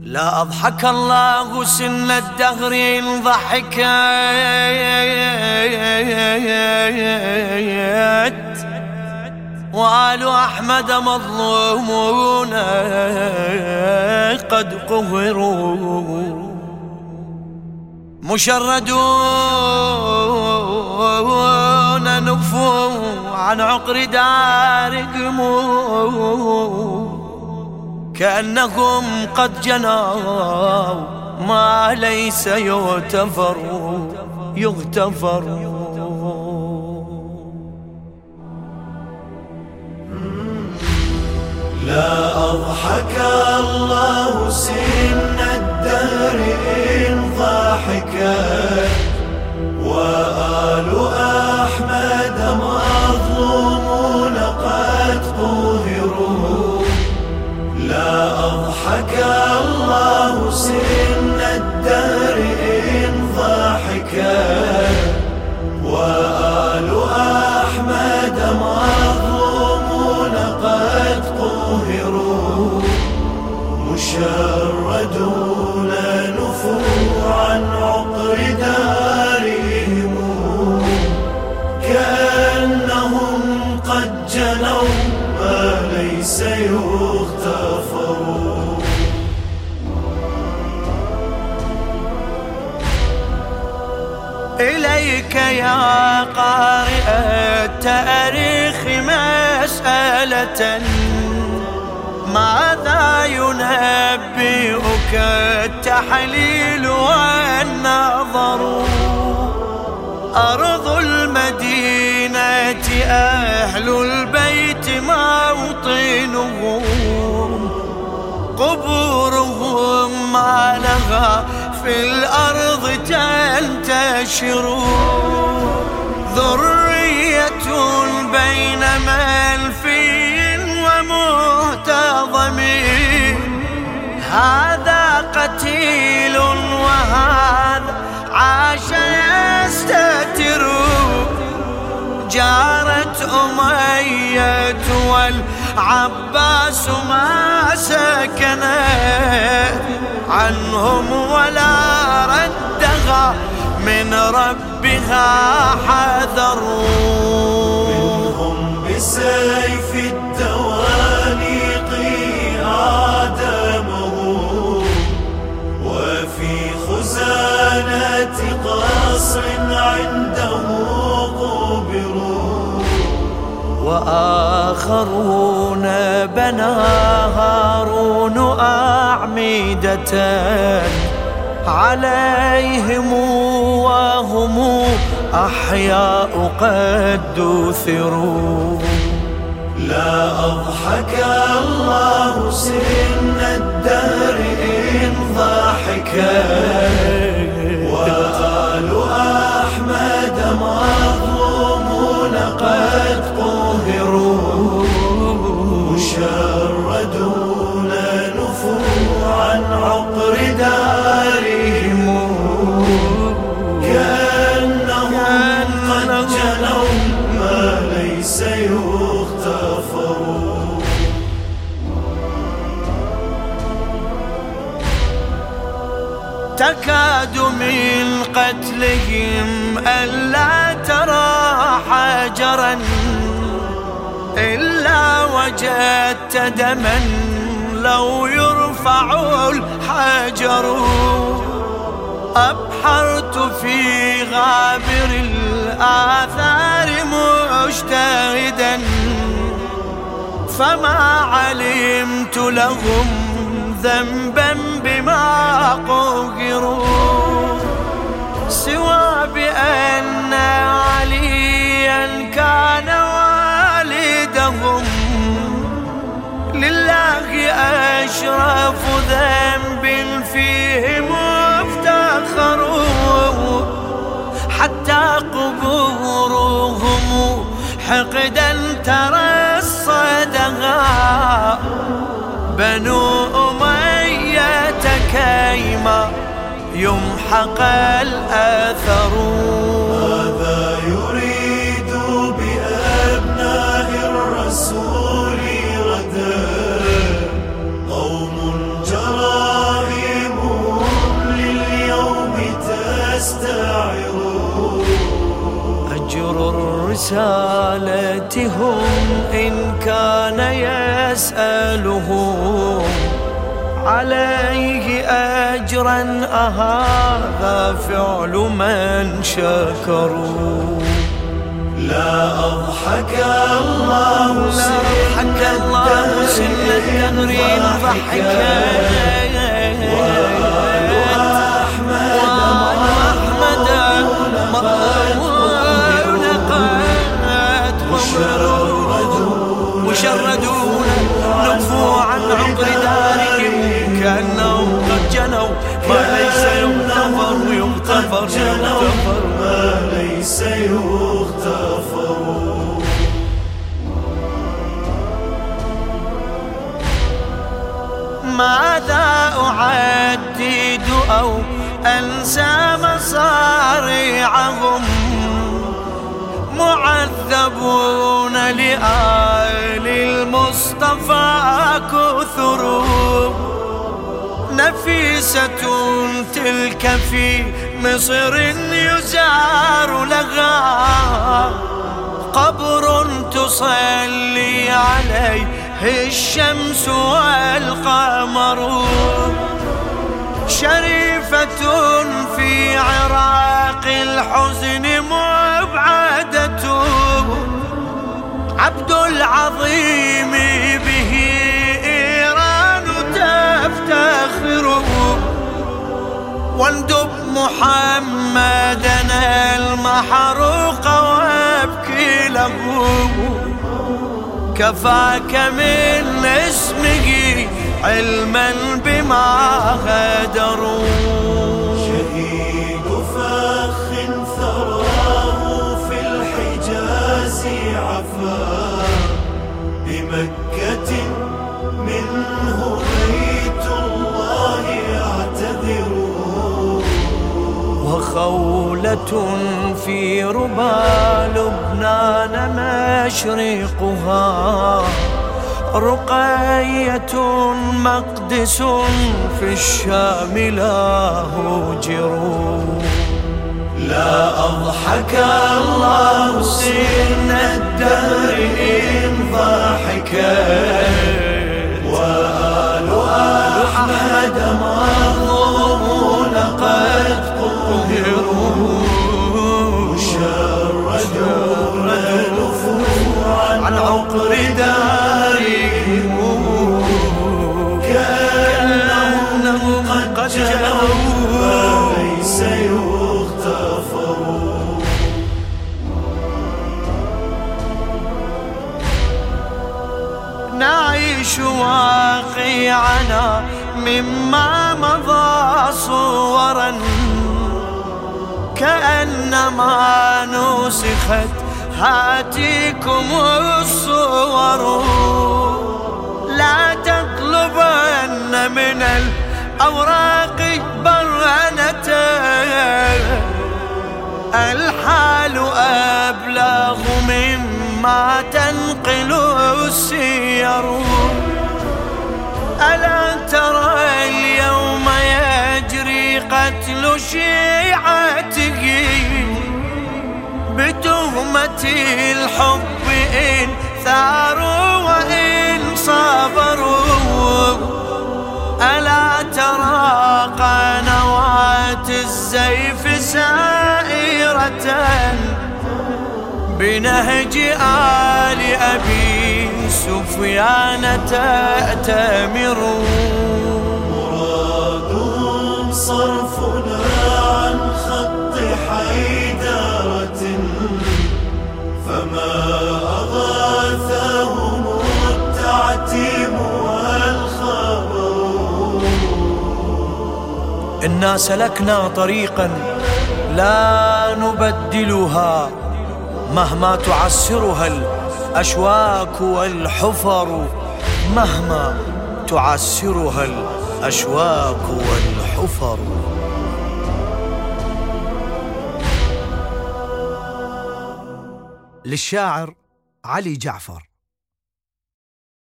لا أضحك الله سن الدهر إن ضحكت وآل أحمد مظلومون قد قهروا مشردون نفوا عن عقر دارهم كأنهم قد جنوا ما ليس يغتفر لا أضحك الله سن الدهر إن ضحكت وآل أحمد مظلومون قد قهروا لا أضحك الله سن الدهر إن ضحكت وآل أحمد مظلومون قد قهروا مشردون نفوا عن عقر دارهم كأنهم قد جنوا ما ليس يغتفر إليك يا قارئ التاريخ مسألة ماذا ينبئك التحليل والنظر أرض المدينة أهل البيت موطنهم قبورهم ما لها في الأرض تنتشر ذرية بين منفي ومهتضم هذا قتيل وهذا عاش يستتر جارت أمية والعباس ما سكنت عنهم ولا ردها من ربها حذروا منهم بسيف التوانيق آدمه وفي خزانة قصر عنده قبروا وآخرون بنى هارون أعمدة عليهم وهم أحياء قد دثروا لا أضحك الله سن الدهر إن ضحكت وآل أحمد مظلومون قد قهروا مشردون نفوا عن عقر دارهم كأنهم قد جنوا ما ليس يغتفر تكاد من قتلهم ألا ترى حجرا إلا وجدت دما لو يرفع الحجر أبحرت في غابر الآثار مجتهدا فما علمت لهم ذنبا بما قهروا سوى بأن عليا كان والدهم لله أشرف ذنب فيهم افتخروا حتى قبورهم حقدا ترصدها بنو أمية كيما يمحق الأثر ماذا يريد بأبناء الرسول غدا قوم جرائم يأتهم إن كان يسألهم عليه أجرا أهذا فعل من شكروا. لا أضحك الله سن الدهر ضحكا وآل أحمد مضمون قد مشردون نفوا عن عقر دارهم كأنهم قد جنوا ما ليس يغتفر ما ليس يغتفر. ماذا أعدد أو أنسى مصارعهم معذبون لآل المصطفى كثر نفيسة تلك في مصر يزار لها قبر تصلي عليه الشمس والقمر شريفة في عراق الحزن مبعدة عبد العظيم به إيران تفتخر واندب محمدنا المحروق وابكي له كفاك من اسمه علما بما غدروا. شهيد فخ ثراه في الحجاز عفا بمكة منه بيت الله يعتذر وخولة في ربى لبنان مشرقها رقية مقدس في الشام لا هجروا. لا أضحك الله سن الدهر إن ضحكا وآل أحمد مظلومون قد قهروا مشردون نفوا عن عقر دارهم كأنهم قد جنوا ما ليس يغتفر. نعيش واقعنا مما مضى صورا كأنما نسخت هاتيكم الصور لا تطلبن من الأوراق برهنة الحال أبلغ مما تنقل السير. ألا ترى اليوم يجري قتل شيعته بتهمة الحب إن ثاروا وإن صبروا. ألا ترى قنوات الزيف سائرة بنهج آل أبي سفيان تأتمر مرادهم صرفنا عن خط حيدرة فما أغاثهم التعتيم والخبر. إنا سلكنا طريقا لا نبدلها مهما تعسرها الأشواك والحفر مهما تعسرها الأشواك والحفر. للشاعر علي جعفر.